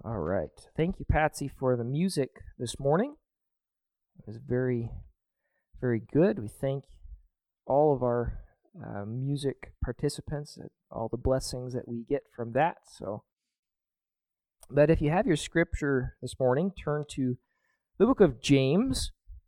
All right. Thank you, Patsy, for the music this morning. It was very, very good. We thank all of our music participants and all the blessings that we get from that. But if you have your scripture this morning, turn to the book of James.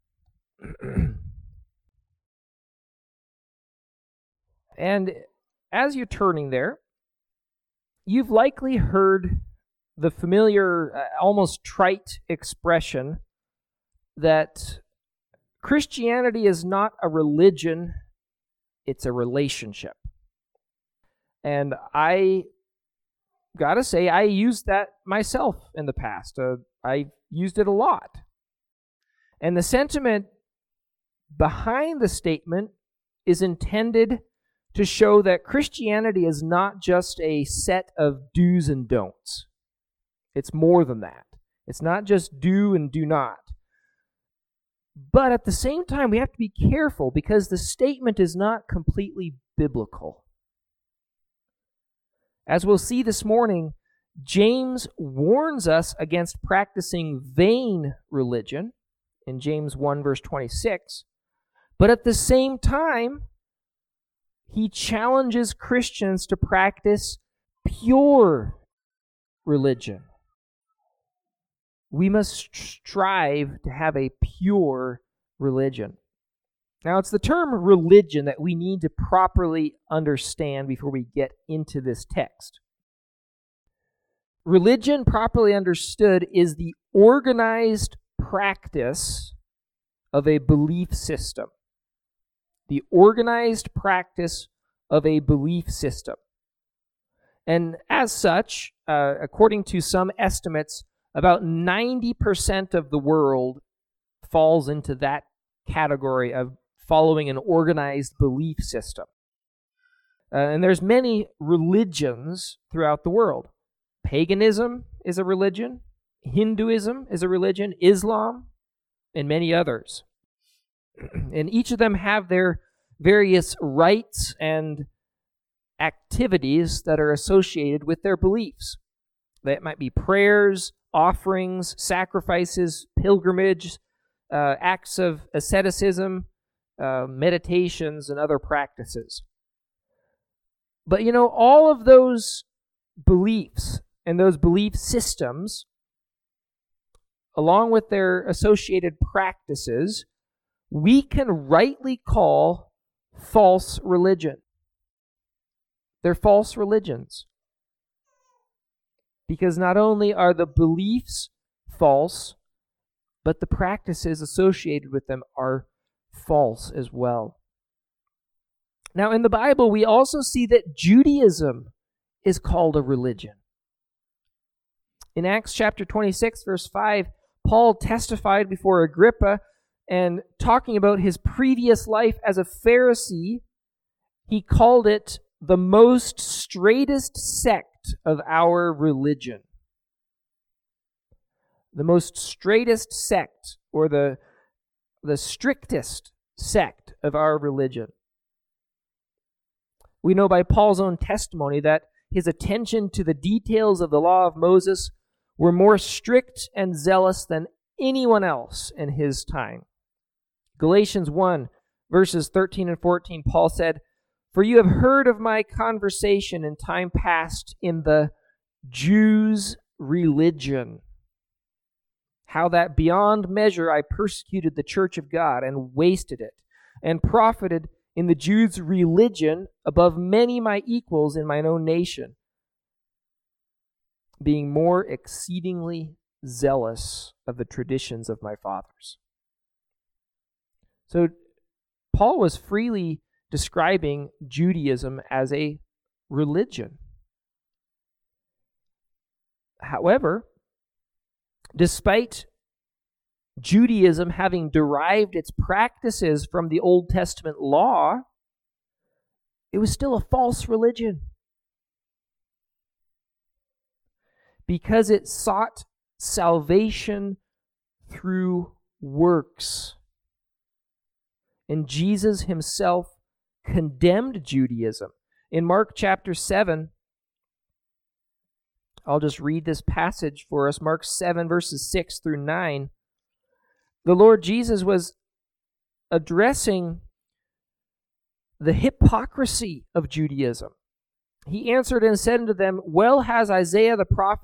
And as you're turning there, you've likely heard the familiar, almost trite expression that Christianity is not a religion, it's a relationship. And I gotta say, I used that myself in the past. I used it a lot. And the sentiment behind the statement is intended to show that Christianity is not just a set of do's and don'ts. It's more than that. It's not just do and do not. But at the same time, we have to be careful because the statement is not completely biblical. As we'll see this morning, James warns us against practicing vain religion in James 1, verse 26. But at the same time, he challenges Christians to practice pure religion. We must strive to have a pure religion. Now, it's the term religion that we need to properly understand before we get into this text. Religion, properly understood, is the organized practice of a belief system. The organized practice of a belief system. And as such, according to some estimates, about 90% of the world falls into that category of following an organized belief system. And there's many religions throughout the world. Paganism is a religion. Hinduism is a religion. Islam, and many others. And each of them have their various rites and activities that are associated with their beliefs. That might be prayers, offerings, sacrifices, pilgrimage, acts of asceticism, meditations, and other practices. But all of those beliefs and those belief systems, along with their associated practices, we can rightly call false religion. They're false religions. Because not only are the beliefs false, but the practices associated with them are false as well. Now, in the Bible, we also see that Judaism is called a religion. In Acts chapter 26, verse 5, Paul testified before Agrippa, and talking about his previous life as a Pharisee, he called it the most straightest sect of our religion. The most straightest sect, or the strictest sect of our religion. We know by Paul's own testimony that his attention to the details of the law of Moses were more strict and zealous than anyone else in his time. Galatians 1, verses 13 and 14, Paul said, "For you have heard of my conversation in time past in the Jews' religion, how that beyond measure I persecuted the church of God and wasted it, and profited in the Jews' religion above many my equals in mine own nation, being more exceedingly zealous of the traditions of my fathers." So Paul was freely describing Judaism as a religion. However, despite Judaism having derived its practices from the Old Testament law, it was still a false religion. Because it sought salvation through works. And Jesus himself condemned Judaism. In Mark chapter 7, I'll just read this passage for us, Mark 7, verses 6 through 9. The Lord Jesus was addressing the hypocrisy of Judaism. He answered and said unto them, Well has Isaiah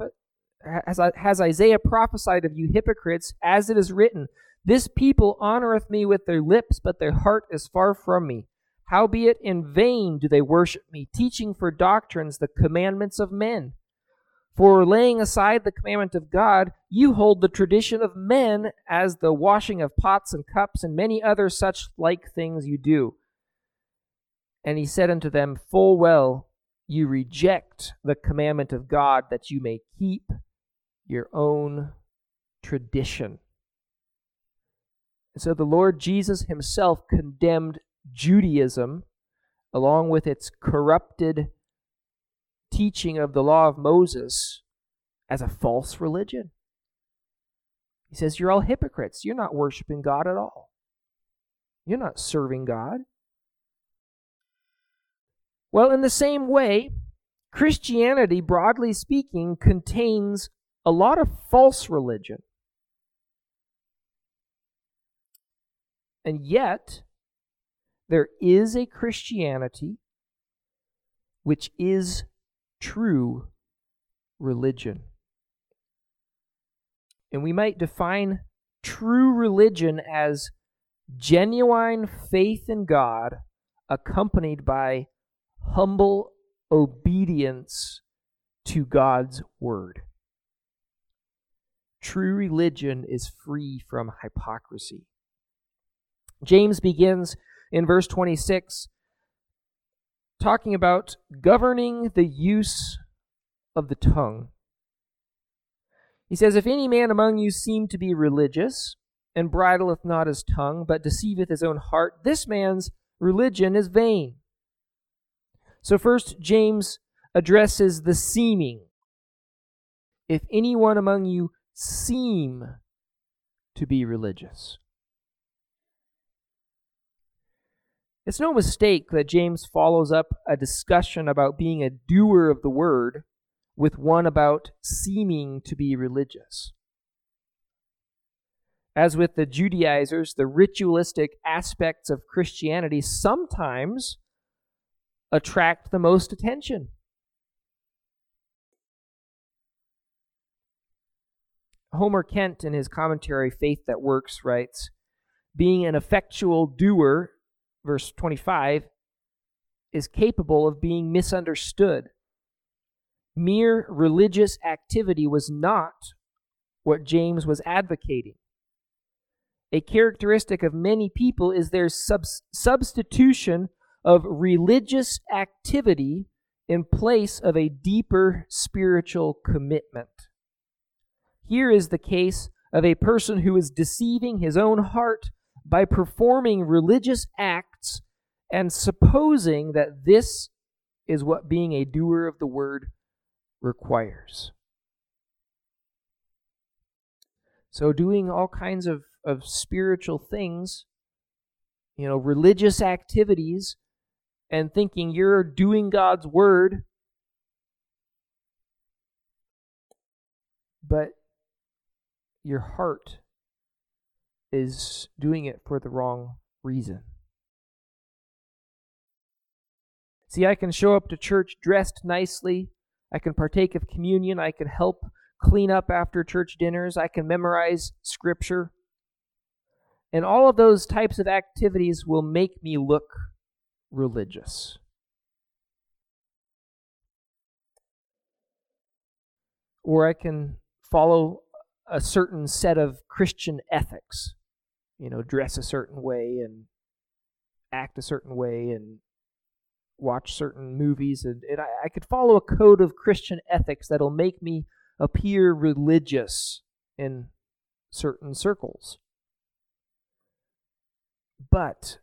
prophesied of you hypocrites, as it is written, This people honoreth me with their lips, but their heart is far from me. Howbeit in vain do they worship me, teaching for doctrines the commandments of men. For laying aside the commandment of God, you hold the tradition of men, as the washing of pots and cups, and many other such like things you do. And he said unto them, Full well, you reject the commandment of God, that you may keep your own tradition. And so the Lord Jesus himself condemned Judaism, along with its corrupted teaching of the law of Moses, as a false religion. He says, you're all hypocrites. You're not worshiping God at all. You're not serving God. Well, in the same way, Christianity, broadly speaking, contains a lot of false religion. And yet, there is a Christianity which is true religion. And we might define true religion as genuine faith in God accompanied by humble obedience to God's word. True religion is free from hypocrisy. James begins in verse 26 talking about governing the use of the tongue. He says, If any man among you seem to be religious, and bridleth not his tongue, but deceiveth his own heart, this man's religion is vain. So first, James addresses the seeming. If anyone among you seem to be religious. It's no mistake that James follows up a discussion about being a doer of the word with one about seeming to be religious. As with the Judaizers, the ritualistic aspects of Christianity sometimes attract the most attention. Homer Kent, in his commentary, Faith That Works, writes, Being an effectual doer, verse 25, is capable of being misunderstood. Mere religious activity was not what James was advocating. A characteristic of many people is their substitution of religious activity in place of a deeper spiritual commitment. Here is the case of a person who is deceiving his own heart by performing religious acts and supposing that this is what being a doer of the word requires. So doing all kinds of spiritual things, religious activities, and thinking you're doing God's word, but your heart is doing it for the wrong reason. See, I can show up to church dressed nicely. I can partake of communion. I can help clean up after church dinners. I can memorize scripture. And all of those types of activities will make me look religious. Or I can follow a certain set of Christian ethics. Dress a certain way and act a certain way and watch certain movies. And I could follow a code of Christian ethics that'll make me appear religious in certain circles. But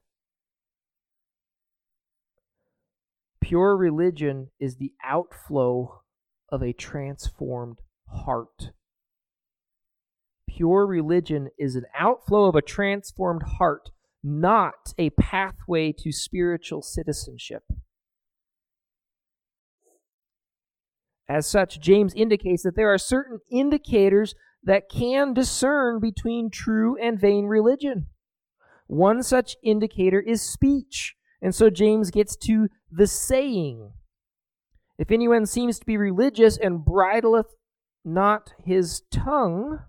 pure religion is the outflow of a transformed heart. Pure religion is an outflow of a transformed heart, not a pathway to spiritual citizenship. As such, James indicates that there are certain indicators that can discern between true and vain religion. One such indicator is speech. And so James gets to the saying. If anyone seems to be religious and bridleth not his tongue.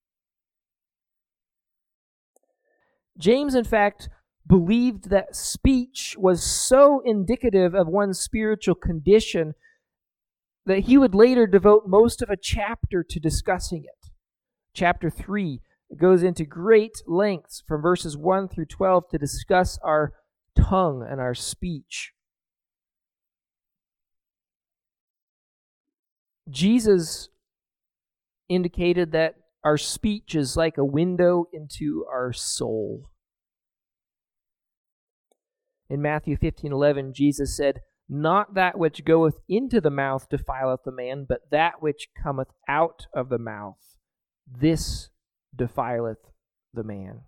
James, in fact, believed that speech was so indicative of one's spiritual condition that he would later devote most of a chapter to discussing it. Chapter 3 goes into great lengths from verses 1 through 12 to discuss our tongue and our speech. Jesus indicated that our speech is like a window into our soul. In Matthew 15:11, Jesus said, "Not that which goeth into the mouth defileth the man, but that which cometh out of the mouth, this defileth the man."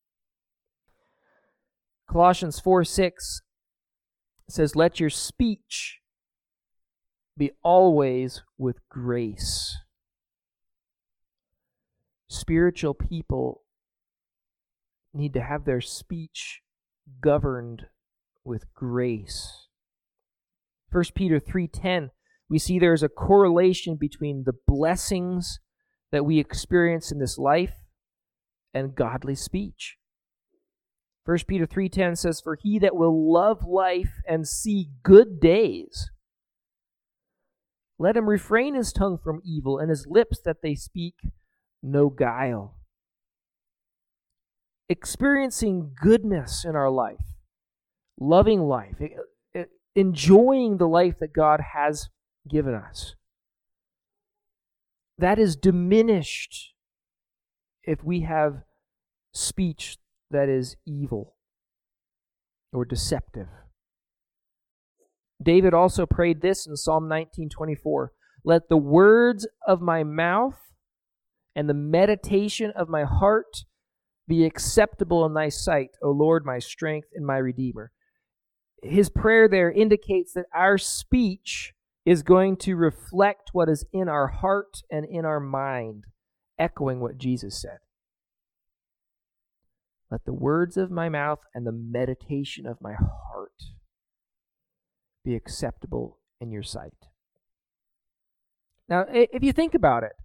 Colossians 4:6 says, "Let your speech be always with grace." Spiritual people need to have their speech governed with grace. 1 Peter 3:10, we see there's a correlation between the blessings that we experience in this life and godly speech. 1 Peter 3:10 says, "For he that will love life and see good days, let him refrain his tongue from evil and his lips that they speak no guile." Experiencing goodness in our life, loving life, enjoying the life that God has given us, that is diminished if we have speech that is evil or deceptive. David also prayed this in Psalm 19:24, "Let the words of my mouth and the meditation of my heart be acceptable in thy sight, O Lord, my strength and my Redeemer." His prayer there indicates that our speech is going to reflect what is in our heart and in our mind, echoing what Jesus said. Let the words of my mouth and the meditation of my heart be acceptable in your sight. Now, if you think about it,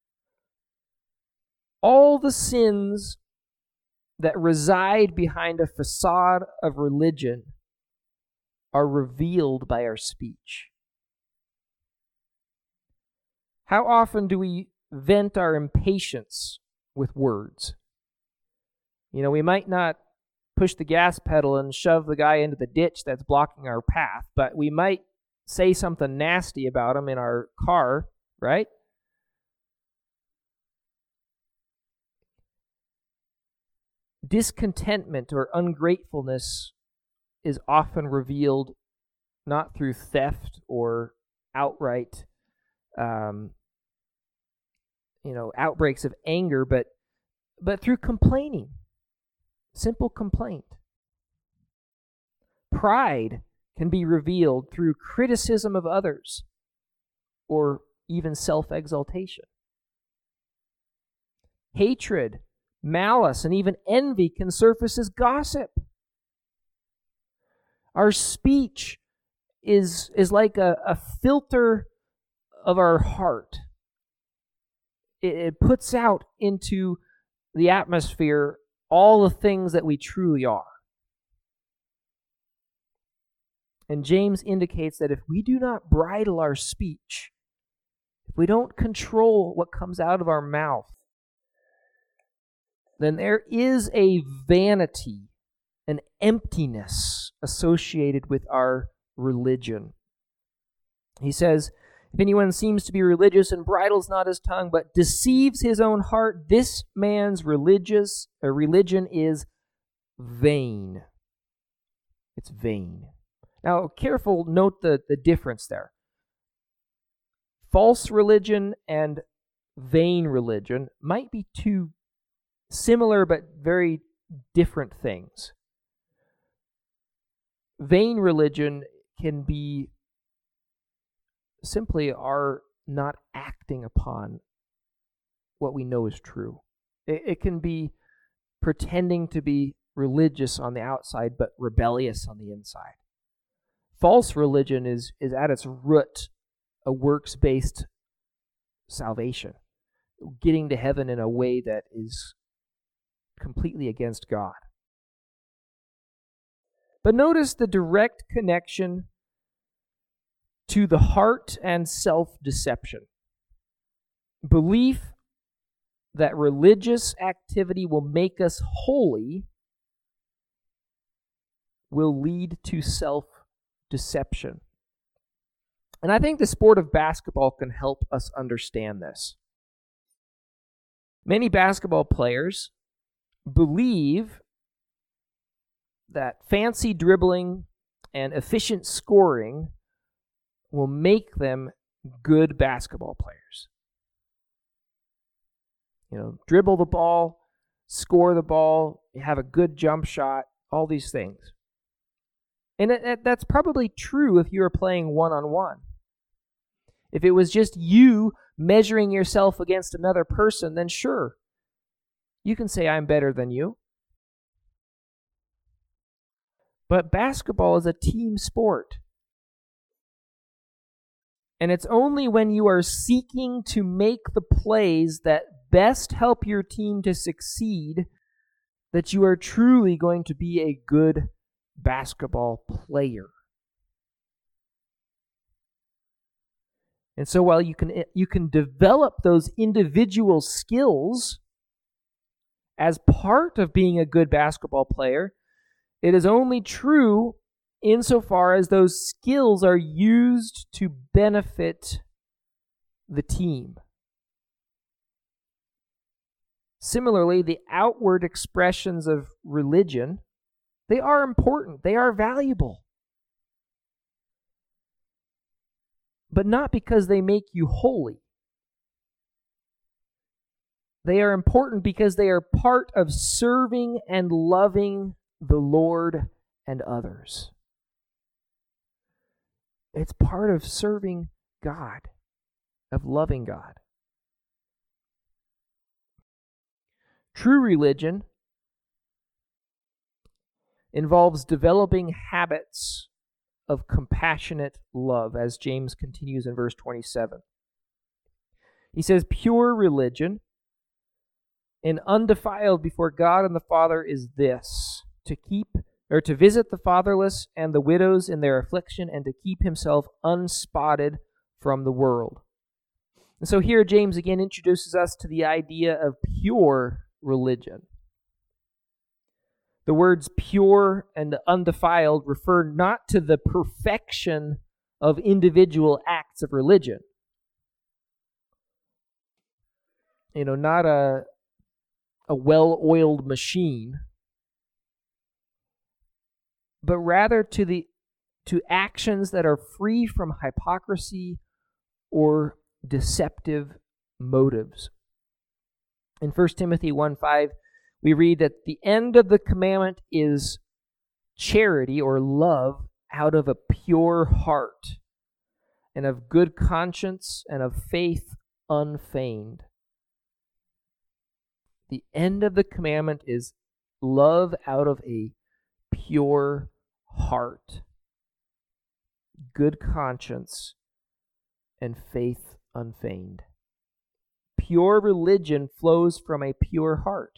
all the sins that reside behind a facade of religion are revealed by our speech. How often do we vent our impatience with words? We might not push the gas pedal and shove the guy into the ditch that's blocking our path, but we might say something nasty about him in our car, right? Discontentment or ungratefulness is often revealed not through theft or outright, outbreaks of anger, but through complaining, simple complaint. Pride can be revealed through criticism of others or even self-exaltation. Hatred, malice, and even envy can surface as gossip. Our speech is like a filter of our heart. It puts out into the atmosphere all the things that we truly are. And James indicates that if we do not bridle our speech, if we don't control what comes out of our mouth, then there is a vanity, an emptiness associated with our religion. He says, "If anyone seems to be religious and bridles not his tongue, but deceives his own heart, this man's religion is vain." It's vain. Now, careful, note the difference there. False religion and vain religion might be two similar but very different things. Vain religion can be simply are not acting upon what we know is true. It can be pretending to be religious on the outside, but rebellious on the inside. False religion is at its root a works-based salvation, getting to heaven in a way that is completely against God. But notice the direct connection to the heart and self-deception. Belief that religious activity will make us holy will lead to self-deception. And I think the sport of basketball can help us understand this. Many basketball players believe that fancy dribbling and efficient scoring will make them good basketball players. Dribble the ball, score the ball, have a good jump shot, all these things. And that's probably true if you were playing one-on-one. If it was just you measuring yourself against another person, then sure, you can say I'm better than you. But basketball is a team sport. And it's only when you are seeking to make the plays that best help your team to succeed that you are truly going to be a good basketball player. And so while you can develop those individual skills as part of being a good basketball player, it is only true insofar as those skills are used to benefit the team. Similarly, the outward expressions of religion, they are important, they are valuable. But not because they make you holy. They are important because they are part of serving and loving the Lord and others. It's part of serving God, of loving God. True religion involves developing habits of compassionate love, as James continues in verse 27. He says, pure religion and undefiled before God and the Father is this, to visit the fatherless and the widows in their affliction, and to keep himself unspotted from the world. And so here James again introduces us to the idea of pure religion. The words pure and undefiled refer not to the perfection of individual acts of religion. Not a well-oiled machine, but rather to actions that are free from hypocrisy or deceptive motives. In 1 Timothy 1:5, we read that the end of the commandment is charity or love out of a pure heart and of good conscience and of faith unfeigned. The end of the commandment is love out of a pure heart, good conscience, and faith unfeigned. Pure religion flows from a pure heart.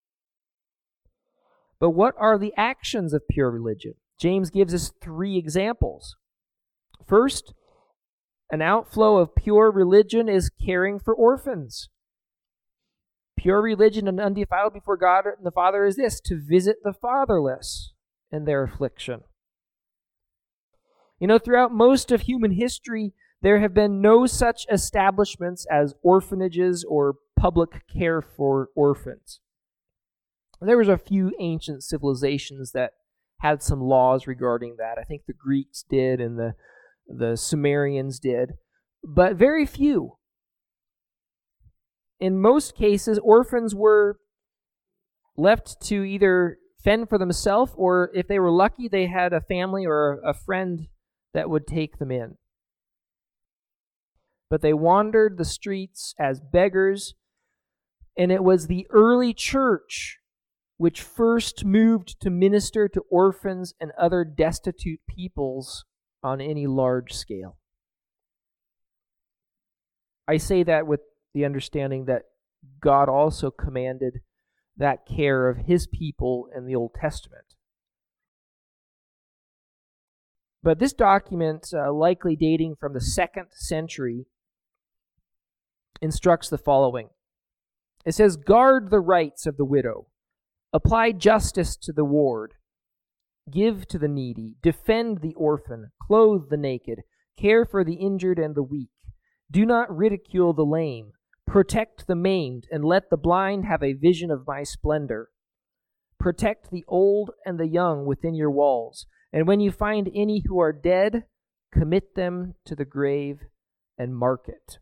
But what are the actions of pure religion? James gives us 3 examples. First, an outflow of pure religion is caring for orphans. Pure religion and undefiled before God and the Father is this, to visit the fatherless in their affliction. Throughout most of human history, there have been no such establishments as orphanages or public care for orphans. There was a few ancient civilizations that had some laws regarding that. I think the Greeks did and the Sumerians did, but very few. In most cases, orphans were left to either fend for themselves, or if they were lucky, they had a family or a friend that would take them in. but they wandered the streets as beggars, and it was the early church which first moved to minister to orphans and other destitute peoples on any large scale. I say that with the understanding that God also commanded that care of his people in the Old Testament. But this document, likely dating from the 2nd century, instructs the following. It says, "Guard the rights of the widow, apply justice to the ward, give to the needy, defend the orphan, clothe the naked, care for the injured and the weak. Do not ridicule the lame, protect the maimed, and let the blind have a vision of my splendor. Protect the old and the young within your walls, and when you find any who are dead, commit them to the grave and mark it."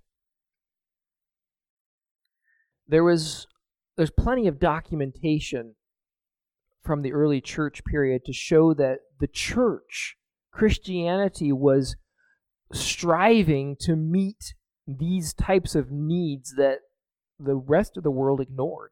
There's plenty of documentation from the early church period to show that the church, Christianity, was striving to meet these types of needs that the rest of the world ignored.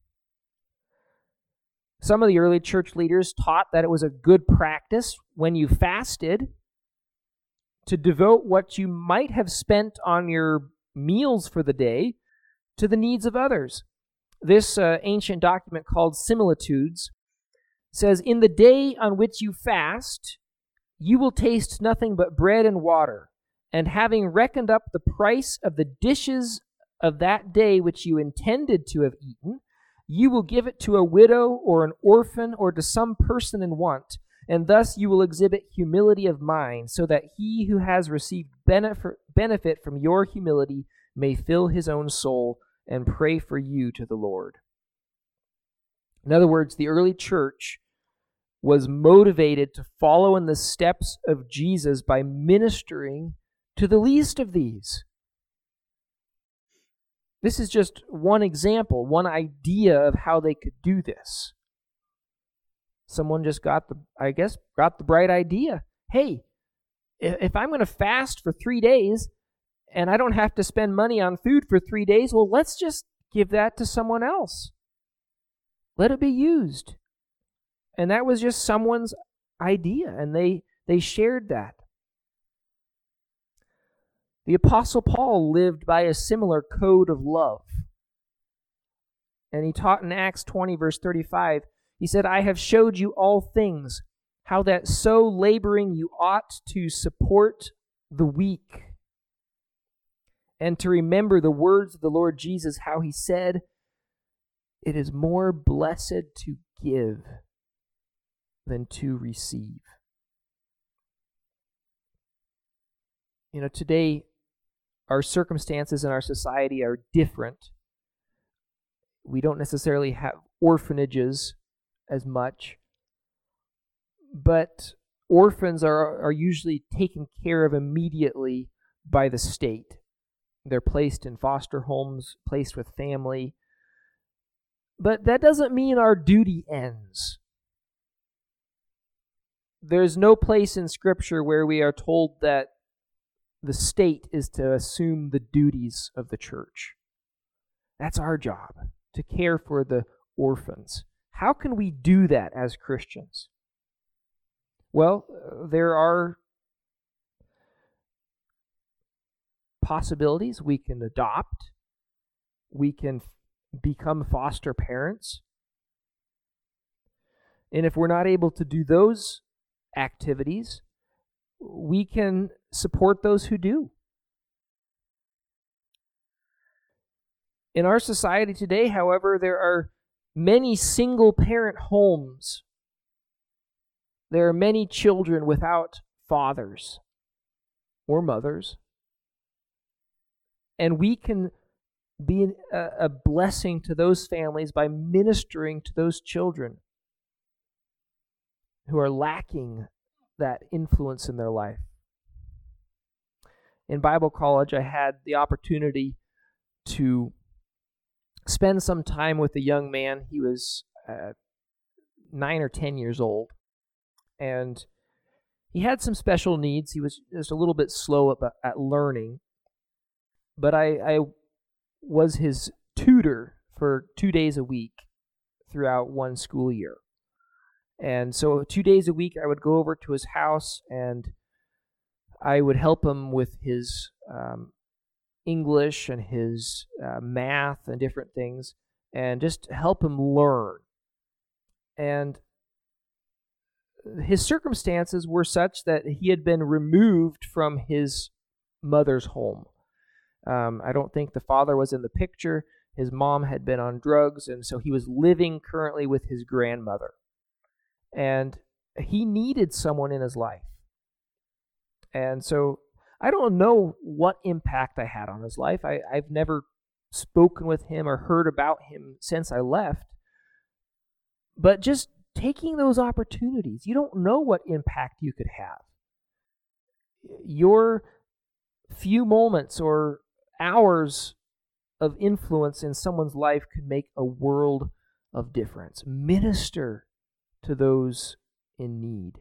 Some of the early church leaders taught that it was a good practice when you fasted to devote what you might have spent on your meals for the day to the needs of others. This ancient document called Similitudes says, "In the day on which you fast, you will taste nothing but bread and water, and having reckoned up the price of the dishes of that day which you intended to have eaten, you will give it to a widow or an orphan or to some person in want, and thus you will exhibit humility of mind, so that he who has received benefit from your humility may fill his own soul and pray for you to the Lord." In other words, the early church was motivated to follow in the steps of Jesus by ministering to the least of these. This is just one example, one idea of how they could do this. Someone just got the bright idea. Hey, if I'm going to fast for 3 days and I don't have to spend money on food for 3 days, well, let's just give that to someone else. Let it be used. And that was just someone's idea, and they shared that. The Apostle Paul lived by a similar code of love. And he taught in Acts 20, verse 35, he said, "I have showed you all things, how that so laboring you ought to support the weak, and to remember the words of the Lord Jesus, how he said, 'It is more blessed to give than to receive.'" You know, today, our circumstances in our society are different. We don't necessarily have orphanages as much, but orphans are usually taken care of immediately by the state. They're placed in foster homes, placed with family. But that doesn't mean our duty ends. There's no place in Scripture where we are told that the state is to assume the duties of the church. That's our job, to care for the orphans. How can we do that as Christians? Well, there are possibilities. We can adopt. We can become foster parents. And if we're not able to do those activities, we can support those who do. In our society today, however, there are many single-parent homes. There are many children without fathers or mothers. And we can be a blessing to those families by ministering to those children who are lacking that influence in their life. In Bible college, I had the opportunity to spend some time with a young man. He was 9 or 10 years old, and he had some special needs. He was just a little bit slow at learning. but I was his tutor for 2 days a week throughout one school year. And so 2 days a week I would go over to his house and I would help him with his English and his math and different things, and just help him learn. And his circumstances were such that he had been removed from his mother's home. I don't think the father was in the picture. His mom had been on drugs, and so he was living currently with his grandmother. And he needed someone in his life. And so I don't know what impact I had on his life. I've never spoken with him or heard about him since I left. But just taking those opportunities, you don't know what impact you could have. Your few moments or hours of influence in someone's life could make a world of difference. Minister to those in need.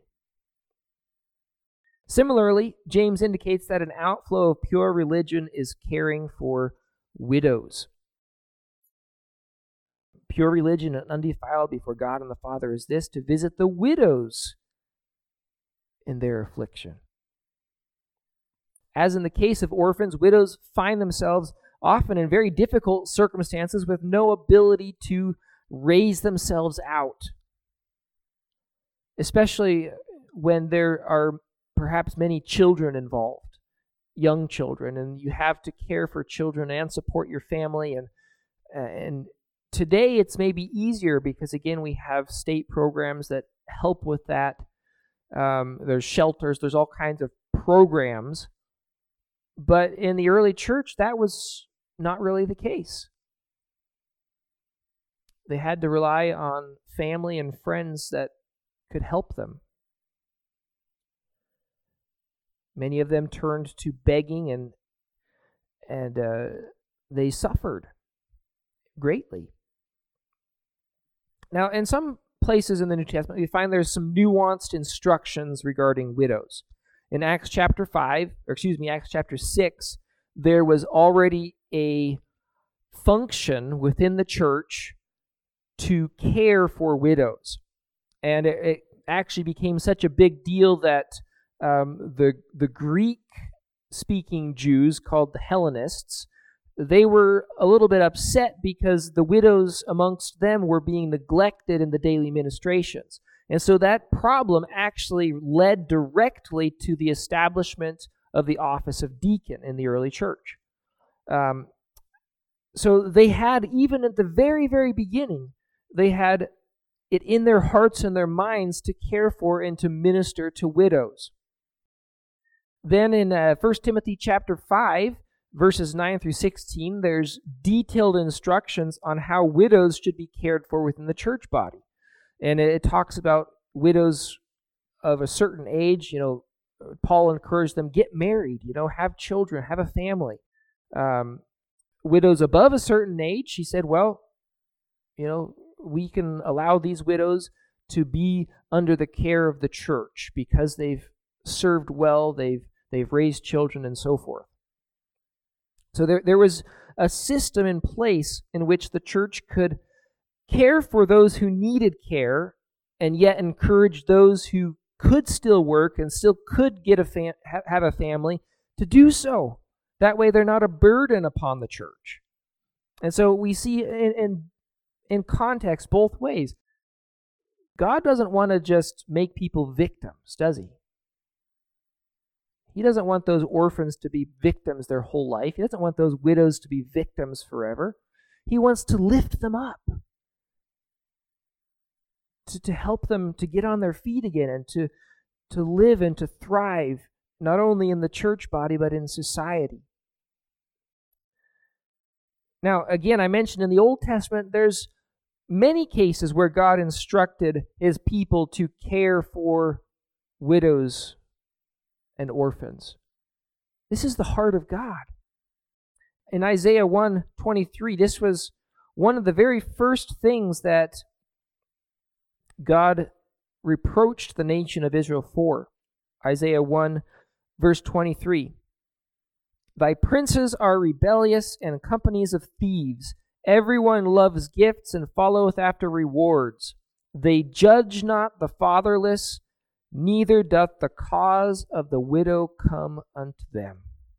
Similarly, James indicates that an outflow of pure religion is caring for widows. Pure religion and undefiled before God and the Father is this, to visit the widows in their affliction. As in the case of orphans, widows find themselves often in very difficult circumstances with no ability to raise themselves out, especially when there are perhaps many children involved, young children, and you have to care for children and support your family. And today it's maybe easier because, again, we have state programs that help with that. There's shelters, there's all kinds of programs. But in the early church, that was not really the case. They had to rely on family and friends that could help them. Many of them turned to begging, and they suffered greatly. Now, in some places in the New Testament, we find there's some nuanced instructions regarding widows. In Acts chapter 6, there was already a function within the church to care for widows. And it actually became such a big deal that the Greek-speaking Jews, called the Hellenists, they were a little bit upset because the widows amongst them were being neglected in the daily ministrations. And so that problem actually led directly to the establishment of the office of deacon in the early church. So they had, even at the very, very beginning, they had it in their hearts and their minds to care for and to minister to widows. Then in 1 Timothy chapter 5, verses 9 through 16, there's detailed instructions on how widows should be cared for within the church body. And it talks about widows of a certain age. Paul encouraged them, get married, have children, have a family. Widows above a certain age, he said, we can allow these widows to be under the care of the church because they've served well, they've raised children, and so forth. So there was a system in place in which the church could care for those who needed care and yet encourage those who could still work and still could get have a family to do so. That way they're not a burden upon the church. And so we see in context both ways. God doesn't want to just make people victims, does he? He doesn't want those orphans to be victims their whole life. He doesn't want those widows to be victims forever. He wants to lift them up, to help them to get on their feet again and to live and to thrive, not only in the church body, but in society. Now, again, I mentioned in the Old Testament, there's many cases where God instructed his people to care for widows and orphans. This is the heart of God. In Isaiah 1:23, this was one of the very first things that God reproached the nation of Israel for. Isaiah 1, verse 23. Thy princes are rebellious and companies of thieves. Everyone loves gifts and followeth after rewards. They judge not the fatherless, neither doth the cause of the widow come unto them.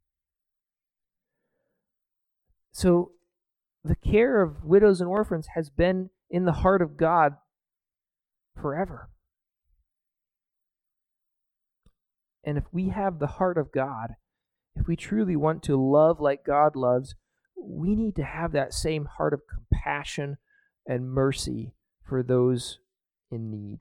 So the care of widows and orphans has been in the heart of God forever. And if we have the heart of God, if we truly want to love like God loves, we need to have that same heart of compassion and mercy for those in need.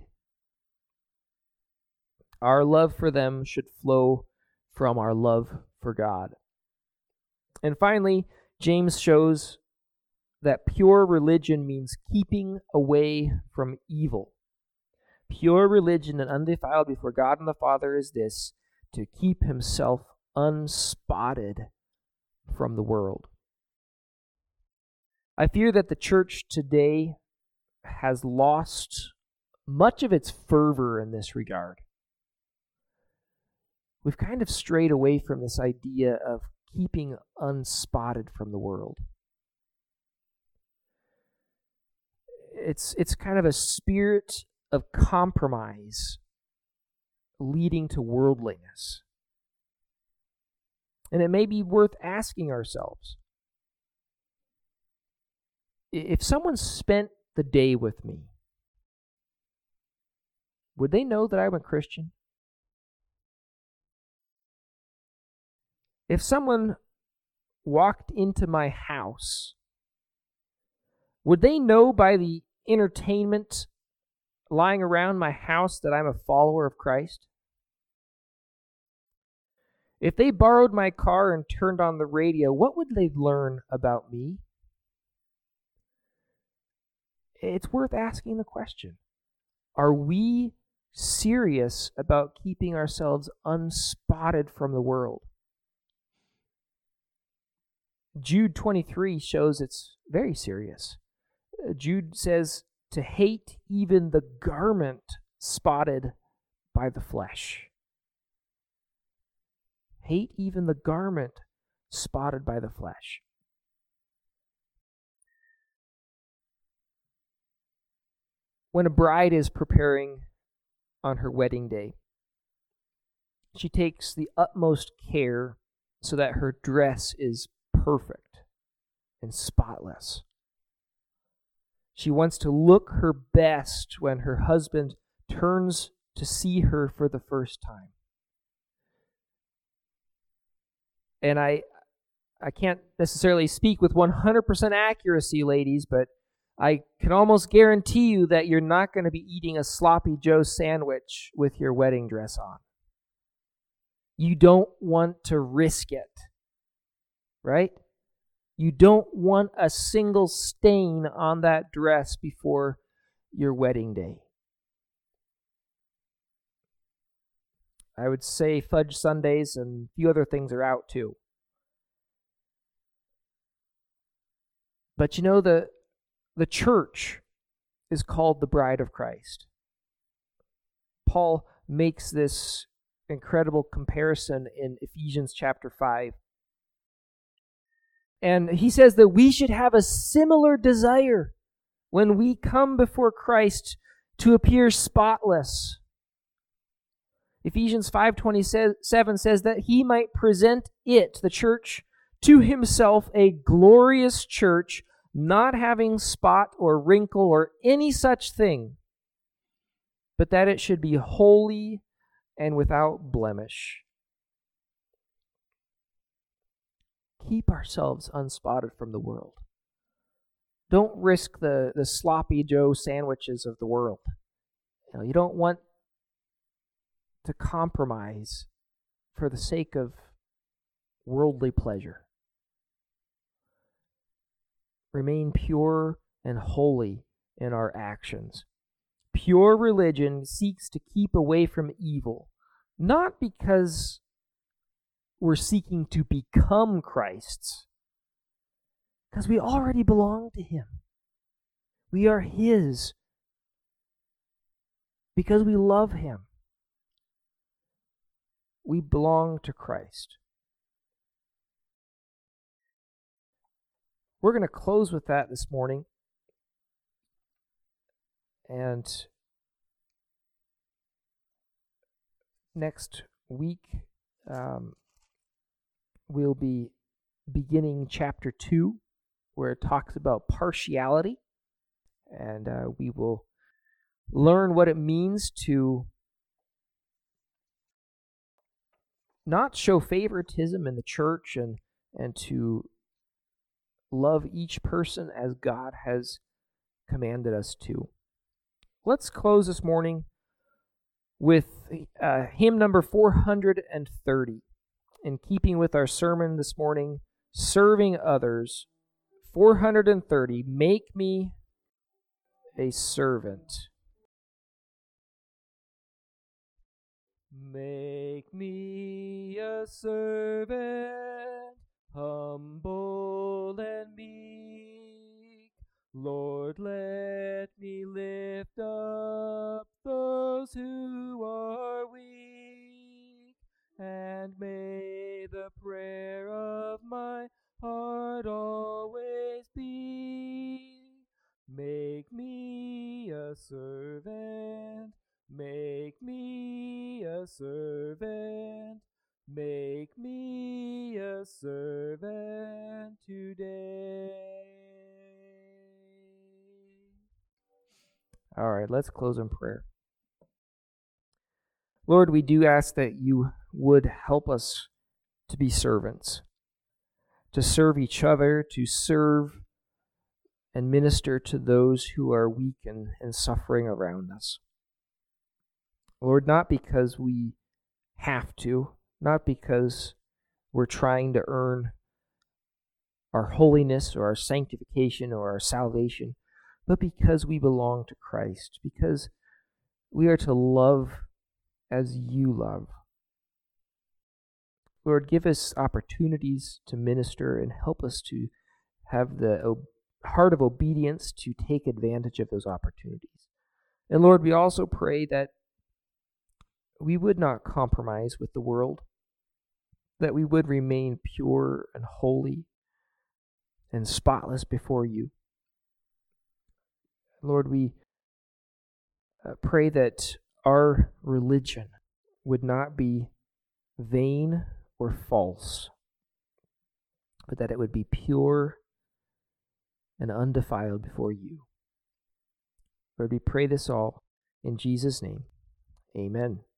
Our love for them should flow from our love for God. And finally, James shows that pure religion means keeping away from evil. Pure religion and undefiled before God and the Father is this, to keep himself unspotted from the world. I fear that the church today has lost much of its fervor in this regard. We've kind of strayed away from this idea of keeping unspotted from the world. It's kind of a spirit of compromise leading to worldliness. And it may be worth asking ourselves, if someone spent the day with me, would they know that I'm a Christian? If someone walked into my house, would they know by the entertainment lying around my house that I'm a follower of Christ? If they borrowed my car and turned on the radio, what would they learn about me? It's worth asking the question. Are we serious about keeping ourselves unspotted from the world? Jude 23 shows it's very serious. Jude says to hate even the garment spotted by the flesh. Hate even the garment spotted by the flesh. When a bride is preparing on her wedding day, she takes the utmost care so that her dress is perfect and spotless. She wants to look her best when her husband turns to see her for the first time. And I can't necessarily speak with 100% accuracy, ladies, but I can almost guarantee you that you're not going to be eating a sloppy Joe sandwich with your wedding dress on. You don't want to risk it, right? You don't want a single stain on that dress before your wedding day. I would say fudge sundaes and a few other things are out too. But you know, the church is called the bride of Christ. Paul makes this incredible comparison in Ephesians chapter 5. And he says that we should have a similar desire when we come before Christ to appear spotless. Ephesians 5:27 says that he might present it, the church, to himself a glorious church, not having spot or wrinkle or any such thing, but that it should be holy and without blemish. Keep ourselves unspotted from the world. Don't risk the sloppy Joe sandwiches of the world. You don't want to compromise for the sake of worldly pleasure. Remain pure and holy in our actions. Pure religion seeks to keep away from evil, not because we're seeking to become Christ's, because we already belong to him. We are his because we love him. We belong to Christ. we're going to close with that this morning. And next week, we'll be beginning chapter 2, where it talks about partiality. And we will learn what it means to not show favoritism in the church and to love each person as God has commanded us to. Let's close this morning with hymn number 430. In keeping with our sermon this morning, Serving Others, 430, Make Me a Servant. Make me a servant, humble and meek. Lord, let me lift up those who are weak, and may the prayer of my heart always be, make me a servant, make me a servant, make me a servant today. All right, let's close in prayer. Lord, we do ask that you would help us to be servants, to serve each other, to serve and minister to those who are weak and suffering around us. Lord, not because we have to, not because we're trying to earn our holiness or our sanctification or our salvation, but because we belong to Christ, because we are to love as you love. Lord, give us opportunities to minister and help us to have the heart of obedience to take advantage of those opportunities. And Lord, we also pray that we would not compromise with the world, that we would remain pure and holy and spotless before you. Lord, we pray that our religion would not be vain or false, but that it would be pure and undefiled before you. Lord, we pray this all in Jesus' name. Amen.